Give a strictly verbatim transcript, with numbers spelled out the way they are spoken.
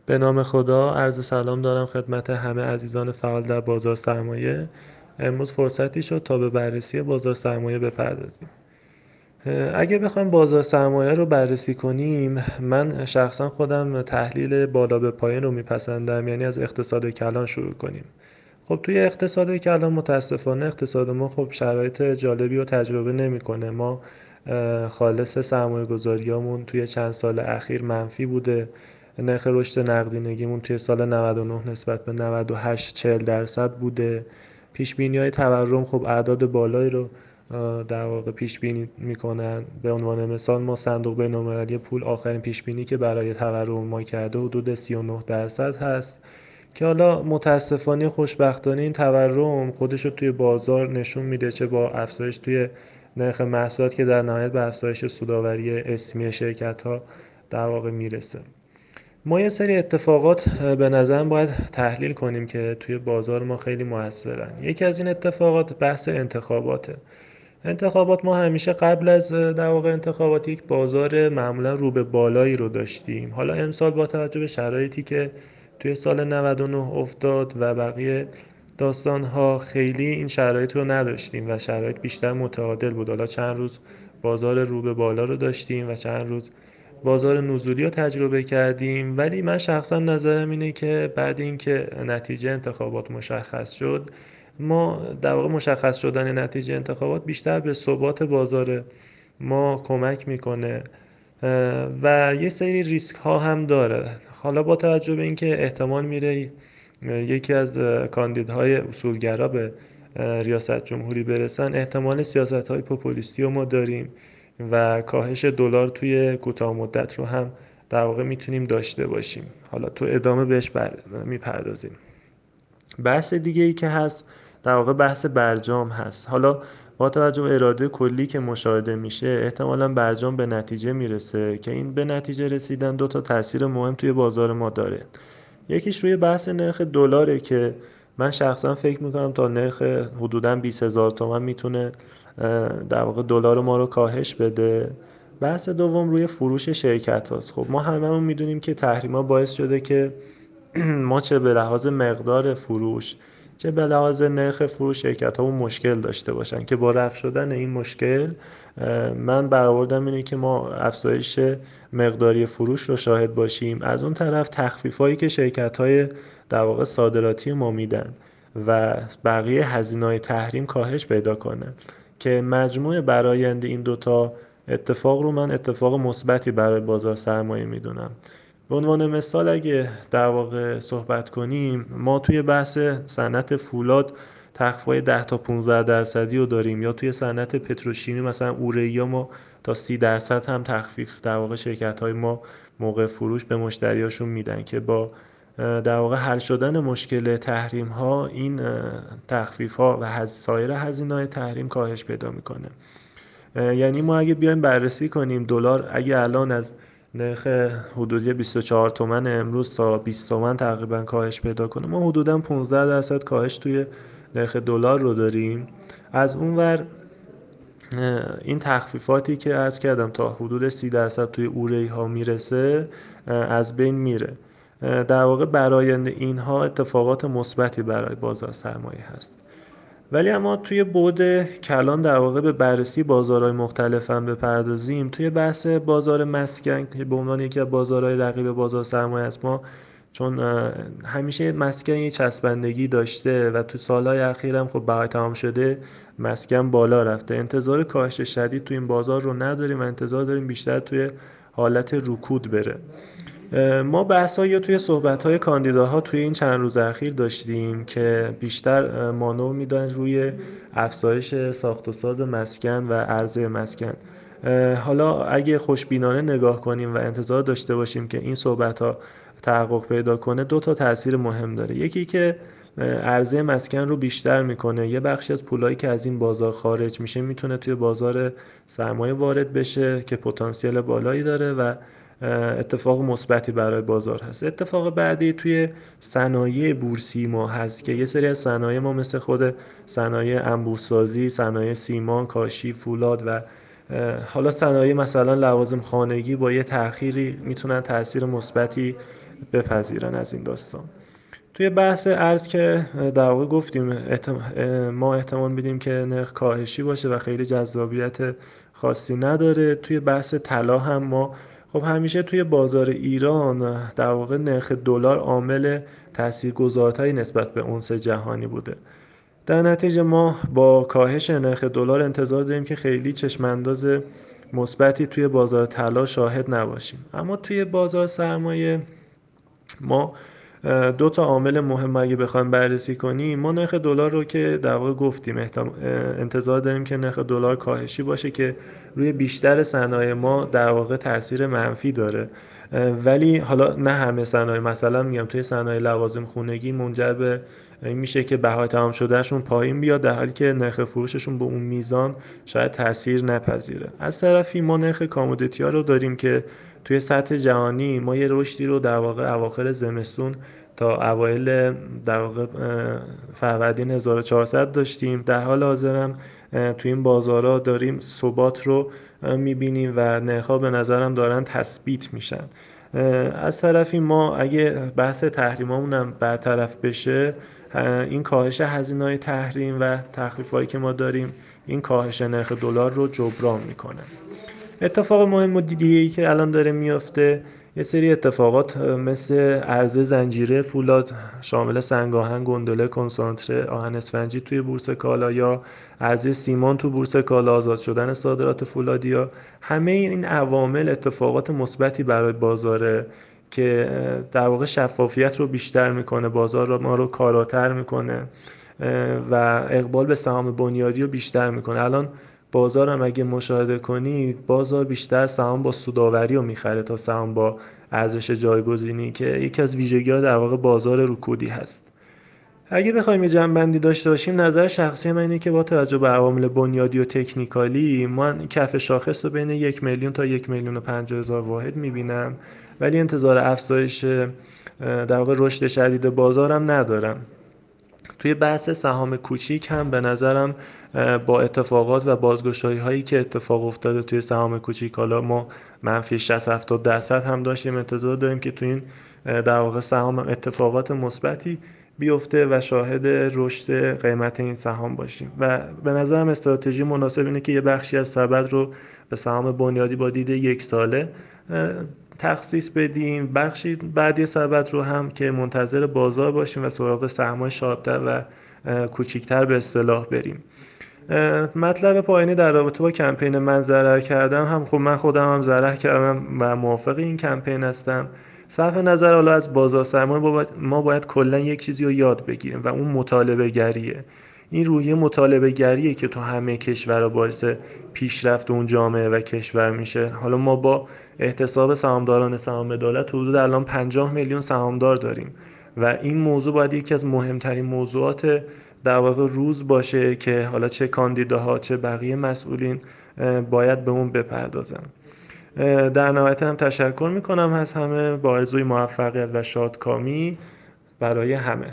به نام خدا، عرض سلام دارم خدمت همه عزیزان فعال در بازار سرمایه. امروز فرصتی شد تا به بررسی بازار سرمایه بپردازیم. اگه بخوایم بازار سرمایه رو بررسی کنیم، من شخصا خودم تحلیل بالا به پایین رو میپسندم، یعنی از اقتصاد کلان شروع کنیم. خب توی اقتصاد کلان متاسفانه اقتصاد ما خب شرایط جالبی رو تجربه نمیکنه. ما خالص سرمایه گذاریامون توی چند سال اخیر منفی بوده. نرخ رشد نقدینگیمون توی سال نود و نه نسبت به نود و هشت چهل درصد بوده. پیش بینی های تورم خب اعداد بالایی رو در واقع پیش بینی میکنن. به عنوان مثال ما صندوق بین‌المللی پول آخرین پیش بینی که برای تورم ما کرده حدود سی و نه درصد هست، که حالا متاسفانه خوشبختانه این تورم خودش رو توی بازار نشون میده، چه با افزایش توی نرخ محصولات که در نهایت به افزایش سودآوری اسمی شرکت ها در واقع میرسه. ما یه سری اتفاقات به نظرم باید تحلیل کنیم که توی بازار ما خیلی موثرن. یکی از این اتفاقات بحث انتخاباته. انتخابات ما همیشه قبل از در واقع انتخابات یک بازار معمولا رو به بالایی رو داشتیم. حالا امسال با توجه به شرایطی که توی سال نود و نه افتاد و بقیه داستان‌ها خیلی این شرایط رو نداشتیم و شرایط بیشتر متعادل بود. حالا چند روز بازار رو به بالا رو داشتیم و چند روز بازار نزولی رو تجربه کردیم. ولی من شخصا نظرم اینه که بعد اینکه نتیجه انتخابات مشخص شد، ما در واقع مشخص شدن نتیجه انتخابات بیشتر به ثبات بازار ما کمک میکنه و یه سری ریسک ها هم داره. حالا با توجه به اینکه احتمال میره یکی از کاندیدهای اصولگرا به ریاست جمهوری برسن، احتمال سیاست های پوپولیستی رو ما داریم و کاهش دلار توی کوتاه مدت رو هم در واقع میتونیم داشته باشیم. حالا تو ادامه بهش بر... میپردازیم. بحث دیگه ای که هست در واقع بحث برجام هست. حالا با توجه به اراده کلی که مشاهده میشه، احتمالاً برجام به نتیجه میرسه که این به نتیجه رسیدن دو تا تاثیر مهم توی بازار ما داره. یکیش روی بحث نرخ دلاره که من شخصا فکر میکنم تا نرخ حدوداً بیست هزار تومان میتونه در واقع دلار ما رو کاهش بده. بحث دوم روی فروش شرکت هاست. خب ما هممون میدونیم که تحریما باعث شده که ما چه به لحاظ مقدار فروش چه به لحاظ نرخ فروش شرکت ها مشکل داشته باشن، که با رفع شدن این مشکل من برآوردم اینه که ما افزایش مقداری فروش رو شاهد باشیم. از اون طرف تخفیف هایی که شرکت های در واقع صادراتی ما میدن و بقیه هزینه‌های تحریم کاهش پیدا کنه، که مجموع برآیند این دوتا اتفاق رو من اتفاق مثبتی برای بازار سرمایه میدونم. به عنوان مثال اگه در واقع صحبت کنیم، ما توی بحث صنعت فولاد تخفیف‌های ده تا پانزده درصدی رو داریم، یا توی صنعت پتروشیمی مثلا اورئیا ما تا سی درصد هم تخفیف در واقع شرکت‌های ما موقع فروش به مشتریاشون میدن، که با در واقع حل شدن مشکل تحریم ها این تخفیف ها و سایر هزینه‌های تحریم کاهش پیدا میکنه. یعنی ما اگه بیایم بررسی کنیم دلار اگه الان از نرخ حدودی بیست و چهار تومن امروز تا بیست تومن تقریبا کاهش پیدا کنه، ما حدودا پانزده درصد کاهش توی نرخ دلار رو داریم. از اونور این تخفیفاتی که عرض کردم تا حدود سی درصد توی اوره ها میرسه از بین میره. در واقع برآیند اینها اتفاقات مثبتی برای بازار سرمایه هست. ولی اما توی بعد کلان در واقع به بررسی بازارهای مختلف هم بپردازیم، توی بحث بازار مسکن که به عنوان یکی از بازارهای رقیب بازار سرمایه است، ما چون همیشه مسکن یه چسبندگی داشته و تو سالهای اخیر هم خب بهای تمام شده مسکن بالا رفته، انتظار کاهش شدید تو این بازار رو نداریم و انتظار داریم بیشتر توی حالت رکود بره. ما بحث‌ها یا توی صحبت‌های کاندیداها توی این چند روز اخیر داشتیم که بیشتر مانور میدن روی افزایش ساخت و ساز مسکن و عرضه مسکن. حالا اگه خوشبینانه نگاه کنیم و انتظار داشته باشیم که این صحبت‌ها تحقق پیدا کنه، دو تا تأثیر مهم داره. یکی که عرضه مسکن رو بیشتر میکنه، یه بخشی از پولایی که از این بازار خارج میشه میتونه توی بازار سرمایه وارد بشه که پتانسیل بالایی داره و اتفاق مثبتی برای بازار هست. اتفاق بعدی توی صنایع بورسی ما هست که یه سری از صنایع ما مثل خود صنایع انبوه‌سازی، صنایع سیمان، کاشی، فولاد و حالا صنایع مثلا لوازم خانگی با یه تأخیری میتونن تأثیر مثبتی بپذیرن از این داستان. توی بحث ارز که در واقع گفتیم ما احتمال میدیم که نرخ کاهشی باشه و خیلی جذابیت خاصی نداره. توی بحث طلا هم ما خب همیشه توی بازار ایران در واقع نرخ دلار عامل تاثیرگذارتری نسبت به اونس جهانی بوده. در نتیجه ما با کاهش نرخ دلار انتظار داریم که خیلی چشمانداز مثبتی توی بازار طلا شاهد نباشیم. اما توی بازار سرمایه ما دو تا عامل مهم اگه بخوایم بررسی کنیم، ما نرخ دلار رو که در واقع گفتیم انتظار داریم که نرخ دلار کاهشی باشه که روی بیشتر صنایع ما در واقع تاثیر منفی داره. ولی حالا نه همه صنایع، مثلا میگم توی صنایع لوازم خونگی منجر به این میشه که بهای تمام شدهشون پایین بیاد، در حالی که نرخ فروششون به اون میزان شاید تاثیر نپذیره. از طرفی ما نرخ کامودیتی ها رو داریم که توی سطح جهانی ما یه رشدی رو در واقع اواخر زمستون تا اوایل در واقع فروردین هزار و چهارصد داشتیم. در حال حاضرم توی این بازارها داریم ثبات رو میبینیم و نرخ‌ها به نظرم دارن تثبیت میشن. از طرفی ما اگه بحث تحریمامون هم برطرف بشه، این کاهش هزینه‌های تحریم و تخفیفایی که ما داریم این کاهش نرخ دلار رو جبران میکنه. اتفاق مهم و دیگه‌ای که الان داره میفته، یه سری اتفاقات مثل عرضه زنجیره فولاد شامل سنگ‌آهن، گندله، کنسانتره، آهن اسفنجی توی بورس کالا یا عرضه سیمان تو بورس کالا، آزاد شدن صادرات فولادیا، همه این عوامل اتفاقات مثبتی برای بازاره که در واقع شفافیت رو بیشتر میکنه، بازار رو ما رو کاراتر میکنه و اقبال به سهام بنیادی رو بیشتر میکنه. الان بازار هم اگه مشاهده کنید، بازار بیشتر سهام با سودآوری رو میخره تا سهام با ارزش جایگزینی که یکی از ویژگی‌ها در واقع بازار رکودی هست. اگه بخوایم یه جمع‌بندی داشته باشیم، نظر شخصی من اینه که با توجه به عوامل بنیادی و تکنیکالی من کف شاخص رو بین یک میلیون تا یک میلیون و پنجاه هزار واحد میبینم، ولی انتظار افزایش در واقع رشد شدید بازارم ندارم. توی بحث سهام کوچیک هم به نظرم با اتفاقات و بازگشایی هایی که اتفاق افتاده توی سهام کوچیک، حالا ما منفی شصت هفتاد درصد هم داشتیم، انتظار داریم که توی این در واقع سهام اتفاقات مثبتی بیفته و شاهد رشد قیمت این سهام باشیم. و به نظرم استراتژی مناسب اینه که یه بخشی از سبد رو به سهام بنیادی با دید یک ساله تخصیص بدیم، بخشی بعدی سبد رو هم که منتظر بازار باشیم و سراغ سهم‌های شادتر و کوچیکتر به اصطلاح بریم. مطلب پایانی در رابطه با کمپین من ضرر کردم هم، خب من خودم هم ضرر کردم و موافق این کمپین هستم. صرف نظر حالا از بازار سرمایه ما باید کلا یک چیزی رو یاد بگیریم و اون مطالبه گریه. این روحیه مطالبه گریه که تو همه کشورها باعث پیشرفت اون جامعه و کشور میشه. حالا ما با احتساب سهامداران سهام دولت حدود الان پنجاه میلیون سهامدار داریم و این موضوع باید یکی از مهمترین موضوعات در واقع روز باشه که حالا چه کاندیداها چه بقیه مسئولین باید به اون بپردازن. در نهایت هم تشکر میکنم از همه با آرزوی موفقیت و شادکامی برای همه.